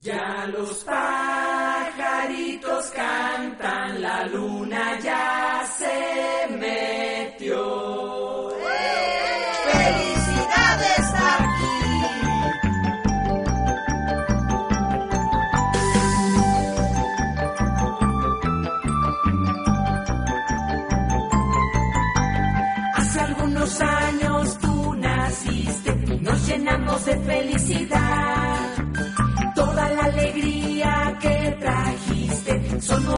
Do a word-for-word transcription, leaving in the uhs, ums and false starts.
Ya los pajaritos cantan, la luna ya se metió. ¡Felicidades aquí! Hace algunos años tú naciste y nos llenamos de felicidad. Toda la alegría que trajiste son